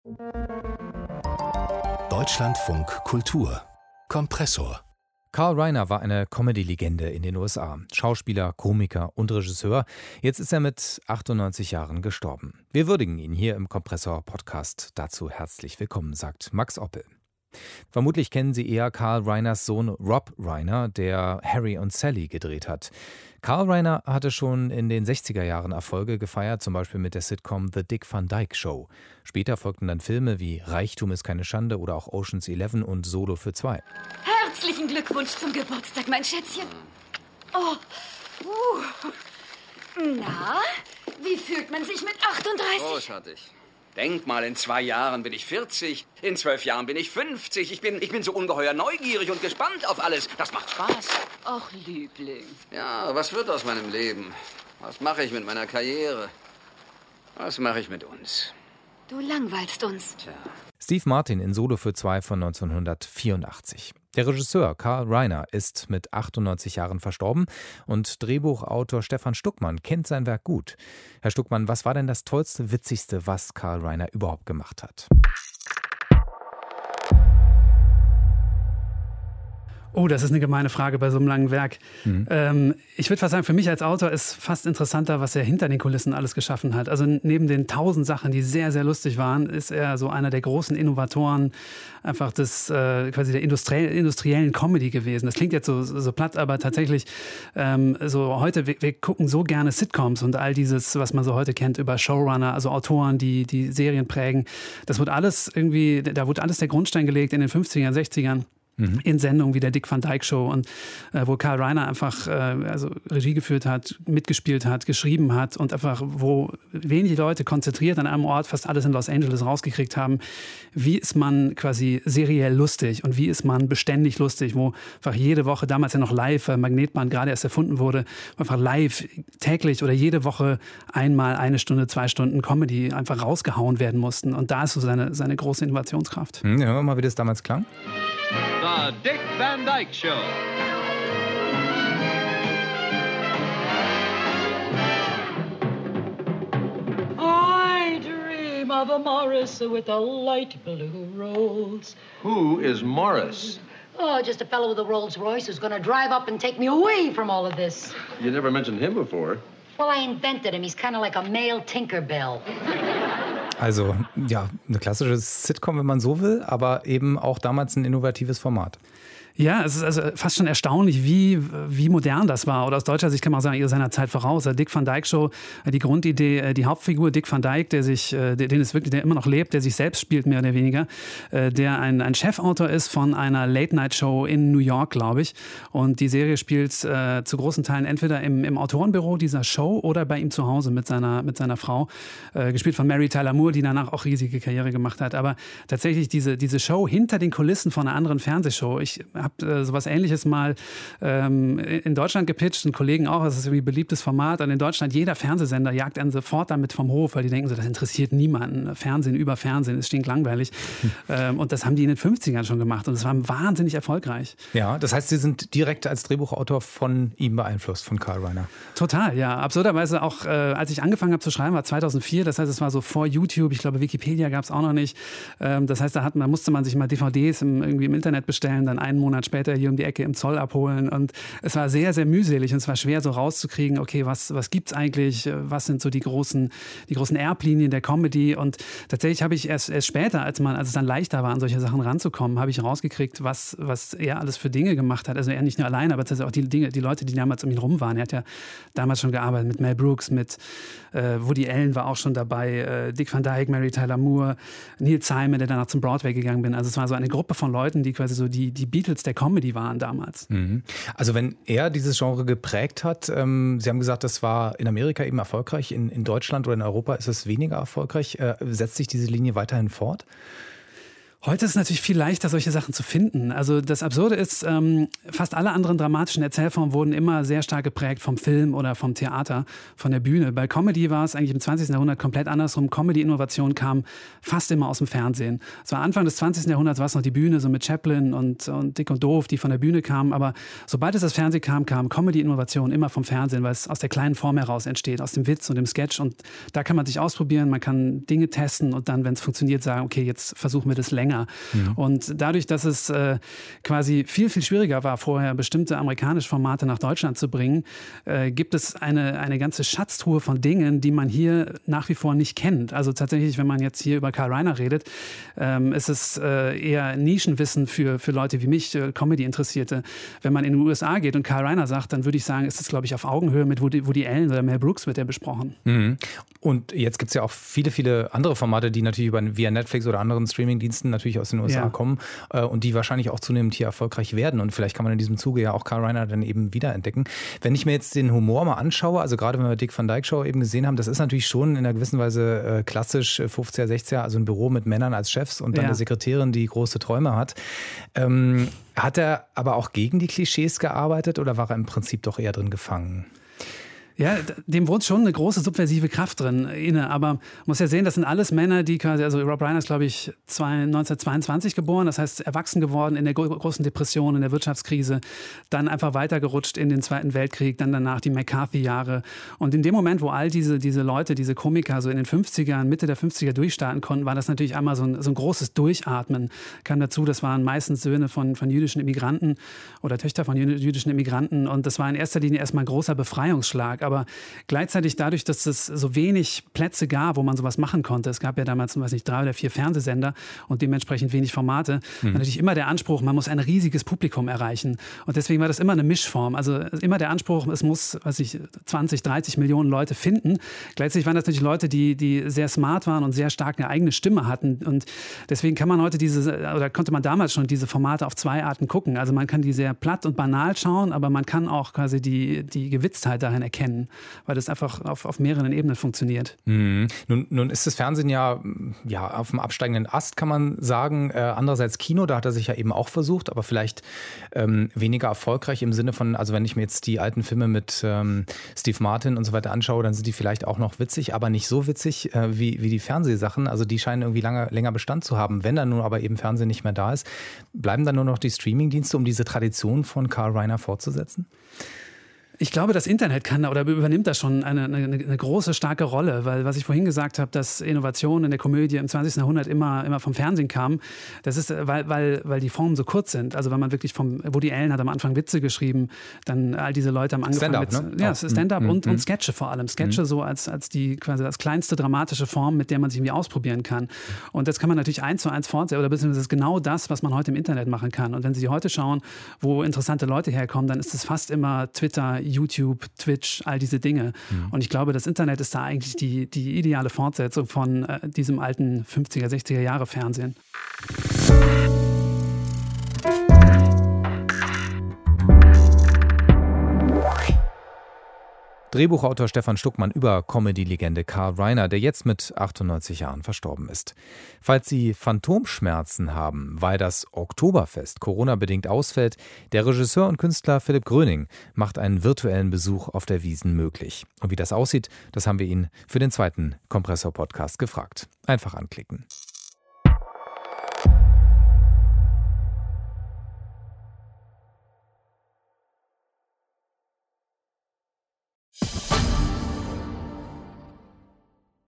Deutschlandfunk Kultur Kompressor. Carl Reiner war eine Comedy-Legende in den USA. Schauspieler, Komiker und Regisseur. Jetzt ist er mit 98 Jahren gestorben. Wir würdigen ihn hier im Kompressor-Podcast. Dazu herzlich willkommen, sagt Max Oppel. Vermutlich kennen Sie eher Carl Reiners Sohn Rob Reiner, der Harry und Sally gedreht hat. Carl Reiner hatte schon in den 60er Jahren Erfolge gefeiert, zum Beispiel mit der Sitcom The Dick Van Dyke Show. Später folgten dann Filme wie Reichtum ist keine Schande oder auch Ocean's 11 und Solo für zwei. Herzlichen Glückwunsch zum Geburtstag, mein Schätzchen. Oh, Na, wie fühlt man sich mit 38? Großartig. Denk mal, in 2 Jahren bin ich 40, in 12 Jahren bin ich 50. Ich bin so ungeheuer neugierig und gespannt auf alles. Das macht Spaß. Ach, Liebling. Ja, was wird aus meinem Leben? Was mache ich mit meiner Karriere? Was mache ich mit uns? Du langweilst uns. Tja. Steve Martin in Solo für zwei von 1984. Der Regisseur Carl Reiner ist mit 98 Jahren verstorben und Drehbuchautor Stefan Stuckmann kennt sein Werk gut. Herr Stuckmann, was war denn das Tollste, Witzigste, was Carl Reiner überhaupt gemacht hat? Oh, das ist eine gemeine Frage bei so einem langen Werk. Ich würde fast sagen, für mich als Autor ist fast interessanter, was er hinter den Kulissen alles geschaffen hat. Also neben den 1000 Sachen, die sehr, sehr lustig waren, ist er so einer der großen Innovatoren einfach des quasi der industriellen Comedy gewesen. Das klingt jetzt so platt, aber tatsächlich so heute, wir gucken so gerne Sitcoms und all dieses, was man so heute kennt über Showrunner, also Autoren, die Serien prägen. Das wird alles irgendwie, da wurde alles der Grundstein gelegt in den 50ern, 60ern. In Sendungen wie der Dick Van Dyke Show und wo Carl Reiner einfach also Regie geführt hat, mitgespielt hat, geschrieben hat und einfach, wo wenige Leute konzentriert an einem Ort fast alles in Los Angeles rausgekriegt haben. Wie ist man quasi seriell lustig und wie ist man beständig lustig, wo einfach jede Woche, damals ja noch live, Magnetband gerade erst erfunden wurde, einfach live täglich oder jede Woche einmal 1 Stunde, 2 Stunden Comedy einfach rausgehauen werden mussten. Und da ist so seine große Innovationskraft. Hören wir mal, wie das damals klang. The Dick Van Dyke Show. I dream of a Morris with a light blue Rolls. Who is Morris? Oh, just a fellow with a Rolls Royce who's going to drive up and take me away from all of this. You never mentioned him before. Well, I invented him. He's kind of like a male Tinkerbell. Also, ja, eine klassische Sitcom, wenn man so will, aber eben auch damals ein innovatives Format. Ja, es ist also fast schon erstaunlich, wie modern das war. Oder aus deutscher Sicht kann man auch sagen, seiner Zeit voraus. Der Dick Van Dyke Show, die Grundidee, die Hauptfigur Dick Van Dyke, der immer noch lebt, der sich selbst spielt, mehr oder weniger, der ein Chefautor ist von einer Late-Night-Show in New York, glaube ich. Und die Serie spielt zu großen Teilen entweder im Autorenbüro dieser Show oder bei ihm zu Hause mit seiner Frau, gespielt von Mary Tyler Moore, die danach auch riesige Karriere gemacht hat. Aber tatsächlich diese Show hinter den Kulissen von einer anderen Fernsehshow, ich habe sowas Ähnliches mal in Deutschland gepitcht, einen Kollegen auch, das ist irgendwie ein beliebtes Format. Und in Deutschland, jeder Fernsehsender jagt einen sofort damit vom Hof, weil die denken so, das interessiert niemanden. Fernsehen über Fernsehen, ist stinklangweilig. Und das haben die in den 50ern schon gemacht und es war wahnsinnig erfolgreich. Ja, das heißt, Sie sind direkt als Drehbuchautor von ihm beeinflusst, von Carl Reiner. Total, ja. Absurderweise auch, als ich angefangen habe zu schreiben, war 2004. Das heißt, es war so vor YouTube. Ich glaube, Wikipedia gab es auch noch nicht. Das heißt, da musste man sich mal DVDs irgendwie im Internet bestellen, dann einen Monat später hier um die Ecke im Zoll abholen. Und es war sehr, sehr mühselig und es war schwer so rauszukriegen, okay, was gibt's eigentlich? Was sind so die großen Erblinien der Comedy? Und tatsächlich habe ich erst später, als es dann leichter war, an solche Sachen ranzukommen, habe ich rausgekriegt, was er alles für Dinge gemacht hat. Also er nicht nur allein, aber tatsächlich auch die Leute, die damals um ihn rum waren. Er hat ja damals schon gearbeitet mit Mel Brooks, mit Woody Allen war auch schon dabei, Dick Van Dyke, Mary Tyler Moore, Neil Simon, der danach zum Broadway gegangen bin. Also es war so eine Gruppe von Leuten, die quasi so die Beatles der Comedy waren damals. Also wenn er dieses Genre geprägt hat, Sie haben gesagt, das war in Amerika eben erfolgreich, in Deutschland oder in Europa ist es weniger erfolgreich. Setzt sich diese Linie weiterhin fort? Heute ist es natürlich viel leichter, solche Sachen zu finden. Also das Absurde ist, fast alle anderen dramatischen Erzählformen wurden immer sehr stark geprägt vom Film oder vom Theater, von der Bühne. Bei Comedy war es eigentlich im 20. Jahrhundert komplett andersrum. Comedy-Innovation kam fast immer aus dem Fernsehen. So Anfang des 20. Jahrhunderts war es noch die Bühne, so mit Chaplin und Dick und Doof, die von der Bühne kamen. Aber sobald es das Fernsehen kam Comedy-Innovation immer vom Fernsehen, weil es aus der kleinen Form heraus entsteht, aus dem Witz und dem Sketch. Und da kann man sich ausprobieren, man kann Dinge testen und dann, wenn es funktioniert, sagen, okay, jetzt versuchen wir das länger. Und dadurch, dass es quasi viel, viel schwieriger war, vorher bestimmte amerikanische Formate nach Deutschland zu bringen, gibt es eine ganze Schatztruhe von Dingen, die man hier nach wie vor nicht kennt. Also tatsächlich, wenn man jetzt hier über Carl Reiner redet, ist es eher Nischenwissen für Leute wie mich, Comedy-Interessierte. Wenn man in die USA geht und Carl Reiner sagt, dann würde ich sagen, ist es, glaube ich, auf Augenhöhe mit Woody Allen oder Mel Brooks wird er besprochen. Und jetzt gibt es ja auch viele, viele andere Formate, die natürlich via Netflix oder anderen Streamingdiensten natürlich aus den USA kommen und die wahrscheinlich auch zunehmend hier erfolgreich werden. Und vielleicht kann man in diesem Zuge ja auch Carl Reiner dann eben wiederentdecken. Wenn ich mir jetzt den Humor mal anschaue, also gerade wenn wir Dick Van Dyke Show eben gesehen haben, das ist natürlich schon in einer gewissen Weise klassisch 50er, 60er, also ein Büro mit Männern als Chefs und dann der Sekretärin, die große Träume hat. Hat er aber auch gegen die Klischees gearbeitet oder war er im Prinzip doch eher drin gefangen? Ja, dem wohnt schon eine große subversive Kraft drin inne, aber man muss ja sehen, das sind alles Männer, die quasi, also Rob Reiner ist, glaube ich, 1922 geboren, das heißt erwachsen geworden in der großen Depression, in der Wirtschaftskrise, dann einfach weitergerutscht in den Zweiten Weltkrieg, dann danach die McCarthy-Jahre und in dem Moment, wo all diese Leute, diese Komiker so in den 50ern, Mitte der 50er durchstarten konnten, war das natürlich einmal so ein großes Durchatmen. Kam dazu, das waren meistens Söhne von jüdischen Immigranten oder Töchter von jüdischen Immigranten und das war in erster Linie erstmal ein großer Befreiungsschlag. Aber gleichzeitig dadurch, dass es so wenig Plätze gab, wo man sowas machen konnte, es gab ja damals, 3 oder 4 Fernsehsender und dementsprechend wenig Formate, war natürlich immer der Anspruch, man muss ein riesiges Publikum erreichen. Und deswegen war das immer eine Mischform. Also immer der Anspruch, es muss 20, 30 Millionen Leute finden. Gleichzeitig waren das natürlich Leute, die sehr smart waren und sehr stark eine eigene Stimme hatten. Und deswegen kann man heute konnte man damals schon diese Formate auf 2 Arten gucken. Also man kann die sehr platt und banal schauen, aber man kann auch quasi die Gewitztheit darin erkennen, weil das einfach auf mehreren Ebenen funktioniert. Nun ist das Fernsehen ja auf dem absteigenden Ast, kann man sagen. Andererseits Kino, da hat er sich ja eben auch versucht, aber vielleicht weniger erfolgreich im Sinne von, also wenn ich mir jetzt die alten Filme mit Steve Martin und so weiter anschaue, dann sind die vielleicht auch noch witzig, aber nicht so witzig wie die Fernsehsachen. Also die scheinen irgendwie länger Bestand zu haben. Wenn dann nun aber eben Fernsehen nicht mehr da ist, bleiben dann nur noch die Streamingdienste, um diese Tradition von Carl Reiner fortzusetzen? Ich glaube, das Internet kann oder übernimmt da schon eine große, starke Rolle, weil was ich vorhin gesagt habe, dass Innovationen in der Komödie im 20. Jahrhundert immer vom Fernsehen kamen, das ist, weil die Formen so kurz sind. Also wenn man wirklich Woody Allen hat am Anfang Witze geschrieben, dann all diese Leute haben angefangen Stand-up, ne? Stand-up und Sketche vor allem. Sketche so als die quasi als kleinste dramatische Form, mit der man sich irgendwie ausprobieren kann. Und das kann man natürlich 1:1 fortsetzen, oder beziehungsweise das ist genau das, was man heute im Internet machen kann. Und wenn Sie heute schauen, wo interessante Leute herkommen, dann ist es fast immer Twitter, YouTube, Twitch, all diese Dinge. Und ich glaube, das Internet ist da eigentlich die ideale Fortsetzung von diesem alten 50er, 60er Jahre Fernsehen. Drehbuchautor Stefan Stuckmann über Comedy-Legende Carl Reiner, der jetzt mit 98 Jahren verstorben ist. Falls Sie Phantomschmerzen haben, weil das Oktoberfest Corona-bedingt ausfällt, der Regisseur und Künstler Philipp Gröning macht einen virtuellen Besuch auf der Wiesn möglich. Und wie das aussieht, das haben wir ihn für den 2. Kompressor-Podcast gefragt. Einfach anklicken.